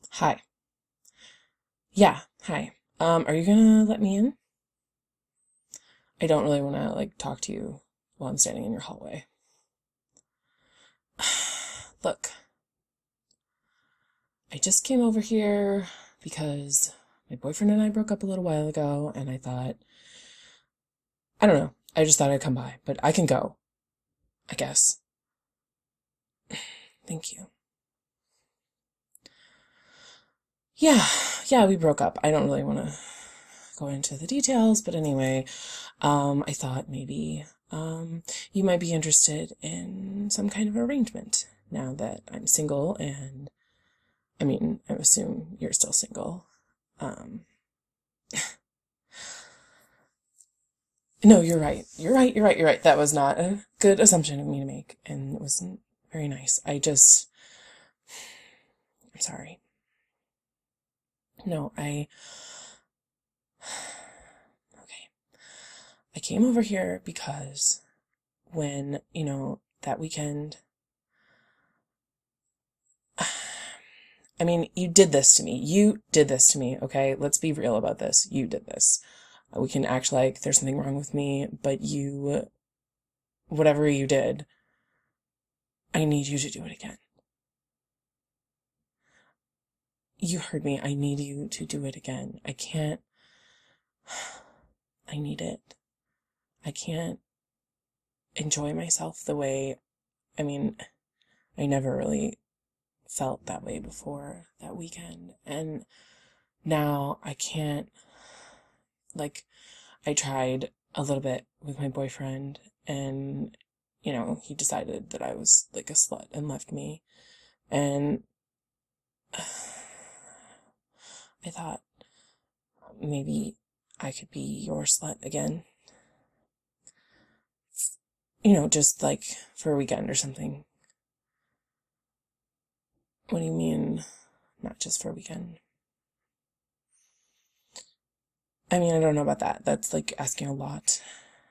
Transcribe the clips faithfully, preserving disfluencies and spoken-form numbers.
Hi. Yeah, hi. Um, are you gonna let me in? I don't really want to, like, talk to you while I'm standing in your hallway. Look, I just came over here because my boyfriend and I broke up a little while ago, and I thought, I don't know, I just thought I'd come by, but I can go, I guess. Thank you. Yeah, yeah, we broke up. I don't really want to go into the details, but anyway, um, I thought maybe, um, you might be interested in some kind of arrangement now that I'm single and I mean, I assume you're still single. Um, no, you're right. You're right. You're right. You're right. That was not a good assumption of me to make, and it wasn't very nice. I just, I'm sorry. No, I, okay. I came over here because when, you know, that weekend, I mean, you did this to me. You did this to me, okay? Let's be real about this. You did this. We can act like there's something wrong with me, but you, whatever you did, I need you to do it again. You heard me. I need you to do it again. I can't. I need it. I can't enjoy myself the way, I mean, I never really felt that way before that weekend. And now I can't, like, I tried a little bit with my boyfriend and, you know, he decided that I was like a slut and left me. And I thought maybe I could be your slut again. You know, just like for a weekend or something. What do you mean, not just for a weekend? I mean, I don't know about that. That's like asking a lot.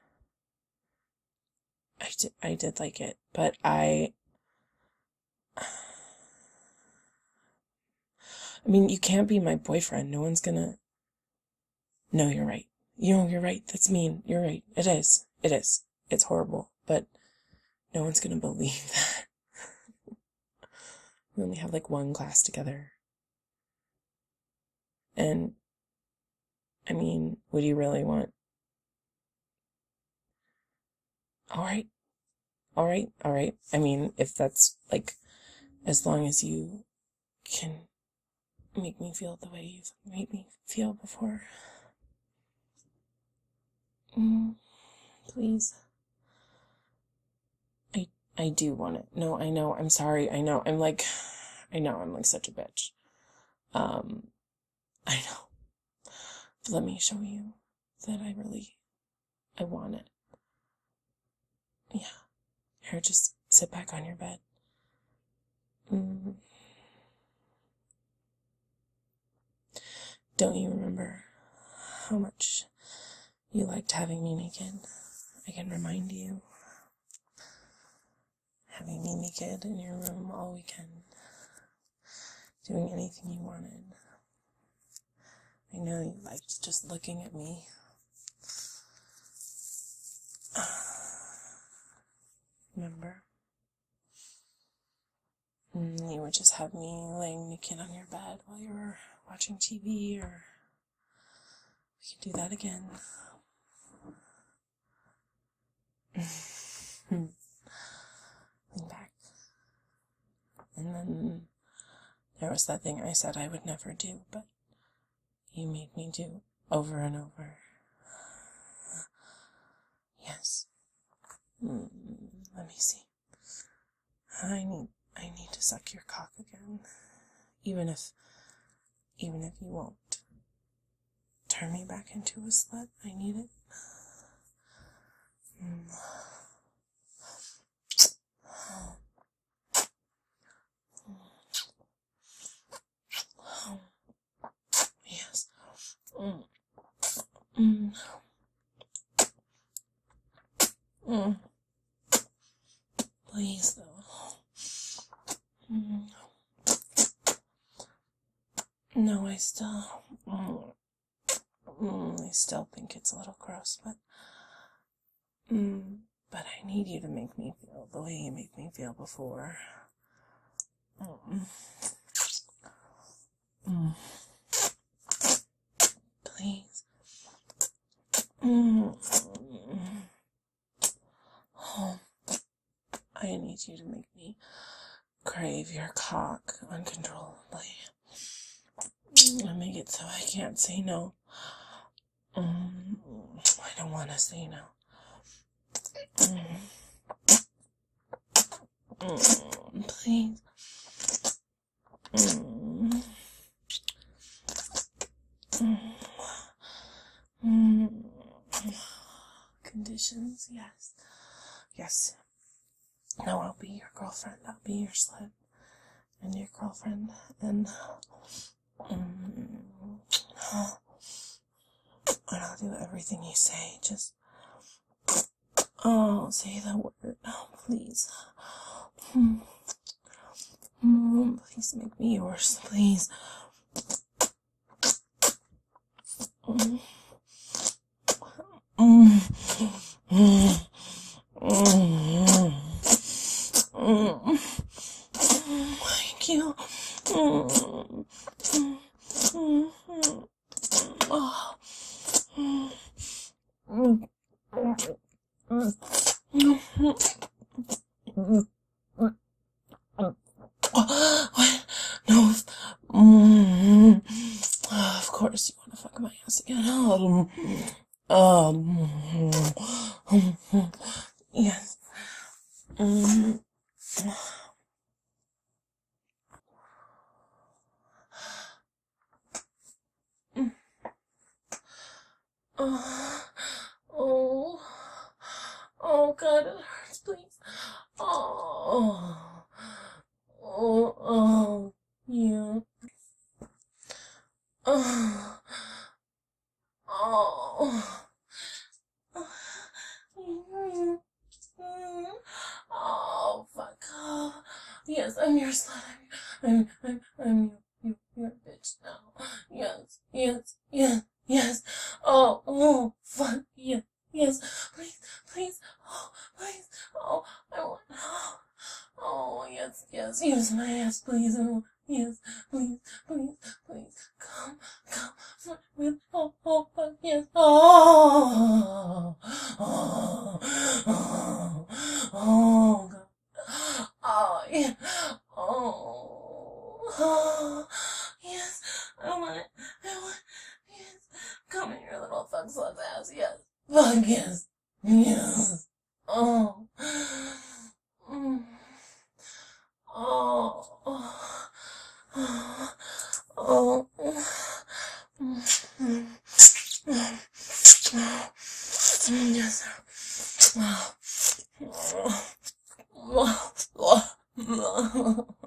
I did, I did like it, but I, I mean, you can't be my boyfriend. No one's gonna, no, you're right. You know, you're right. That's mean. You're right. It is. It is. It's horrible, but no one's gonna believe that. We only have like one class together. And, I mean, would you really want? All right. All right. All right. I mean, if that's like, as long as you can make me feel the way you've made me feel before. Mm, please. I I do want it. No, I know. I'm sorry. I know. I'm like, I know. I'm like such a bitch. Um, I know. But let me show you that I really, I want it. Yeah. Here, just sit back on your bed. Mm. Don't you remember how much you liked having me naked? I can remind you. Having me naked in your room all weekend. Doing anything you wanted. I know you liked just looking at me. Remember? Mm, you would just have me laying naked on your bed while you were watching T V, or we could do that again. Lean back. And then there was that thing I said I would never do, but you made me do over and over. Yes. Mm, let me see. I need, I need to suck your cock again. Even if, even if you won't turn me back into a slut, I need it. Mm. Yes. Mm. Mm. Mm. Please, though. Mm. No, I still, mm, mm, I still think it's a little gross, but, mm, but I need you to make me feel the way you made me feel before. Mm. Mm. Please. Mm. Oh, I need you to make me crave your cock uncontrollably. And make it so I can't say no. Mm. I don't want to say no. Mm. Mm. Please. Mm. Mm. Conditions, yes. Yes. No, I'll be your girlfriend. I'll be your slut. And your girlfriend. And, um, and I'll do everything you say. Just, oh, say the word. Oh, please. Mm. Mm. Please make me yours. Please. Mm. Mm. Mm. Mm. Mm. Thank you. Mm. Mm. Oh. Mm. Mm. What? No. Mm. Of course you want to fuck my ass again. Um. Um. Yes. Mm. Oh. Oh. Oh, God, it hurts, please. Oh. Oh. Oh. Yeah. Oh. Oh. Oh, fuck. Oh. Yes, I'm your slut. I'm, I'm, I'm, I'm you, you, you're a bitch now. Yes, yes, yes, yes. Oh, oh, fuck, yes, yes. Please, please, oh, please, oh, I want, oh, oh, yes, yes, use my ass, please, oh, yes, please, please, please, come, come, with, oh, oh, fuck, yes, oh, oh, oh, oh, God. Oh, yeah. Oh, oh, yes. I want it. I want yes. Come in your little fuck slut's ass. Yes. Fuck yes. Yes. Oh. Mm. Oh. Oh. Oh. Yes. Oh. Oh. Oh.